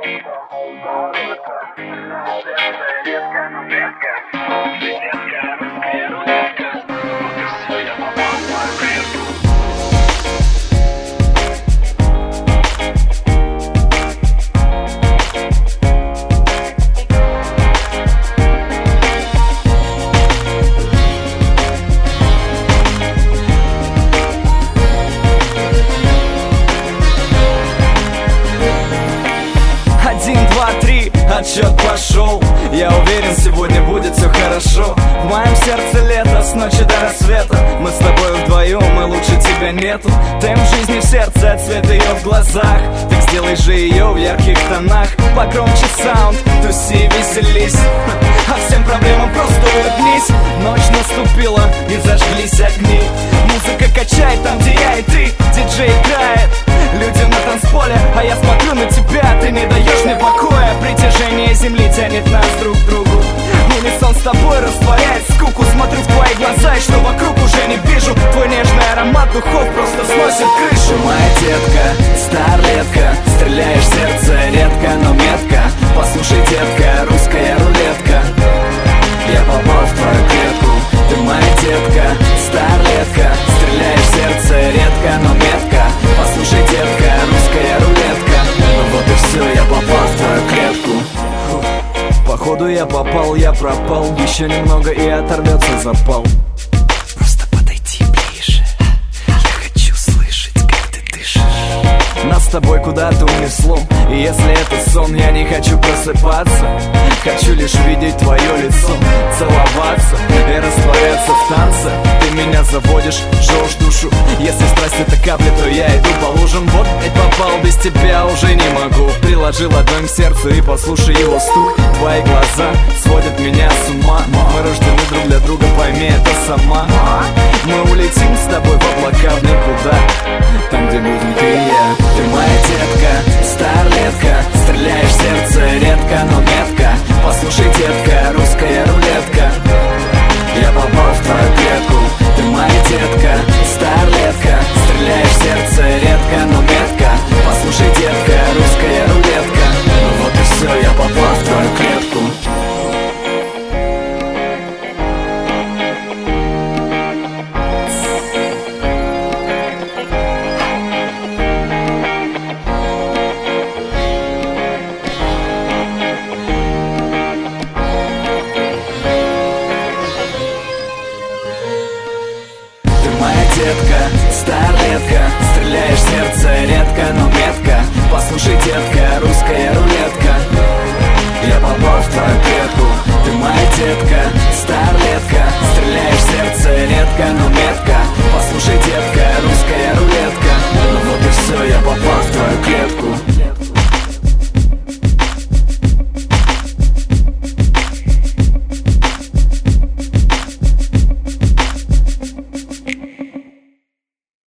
Отсчет пошел, я уверен, сегодня будет все хорошо. В моем сердце лето, с ночи до рассвета. Мы с тобой вдвоем, и лучше тебя нету. Темп жизни в сердце, цвет ее в глазах. Так сделай же ее в ярких тонах. Погромче саунд, туси, веселись. А всем проблемам просто улыбнись. Ночь наступила, и зажглись огни. Музыка качает там, где я и ты. Диджей играет, люди на танцполе. А я смотрю на тебя, ты не даешь мне покоя. Притяжение земли тянет нас друг к другу. Унисон с тобой растворяет скуку. Смотрю в твои глаза, и что вокруг уже не вижу. Твой нежный аромат духов просто сносит крышу. Моя детка, старлетка, стреляешь в сердце редко, но метко. Послушай, детка, русская рулетка. Я попал в твою клетку. Ты моя детка, старлетка, стреляешь в сердце редко, но метко. Послушай, детка, русская рулетка. Ну вот и все, я попал в твою клетку. Походу я попал, я пропал. Еще немного и оторвется запал. Просто подойди ближе. Я хочу слышать, как ты дышишь. Нас с тобой куда-то унесло. И если это сон, я не хочу просыпаться. Хочу лишь видеть твое лицо, целоваться и растворяться в танце. Ты меня заводишь, жжешь душу. Если страсть это капли, то я иду по лужам. Вот опять попал, без тебя уже не могу. Приложи ладонь к сердцу и послушай его стук. Твои глаза сводят меня с ума. Мы рождены друг для друга, пойми это сама. Мы улетим с тобой в облака в никуда. Там, где будем ты и я. Ты моя детка, старлетка, стреляешь в сердце редко, но метко. Послушай, детка, русская рулетка. Я попал в твою клетку. Ты моя детка, старлетка, стреляешь в сердце редко, но метко. Послушай, детка, русская рулетка. Ну вот и все, я попал в твою клетку. Детка, старлетка, стреляешь в сердце редко, но метко. Послушай, детка, русская рулетка. Я попал в твою клетку. Ты моя детка,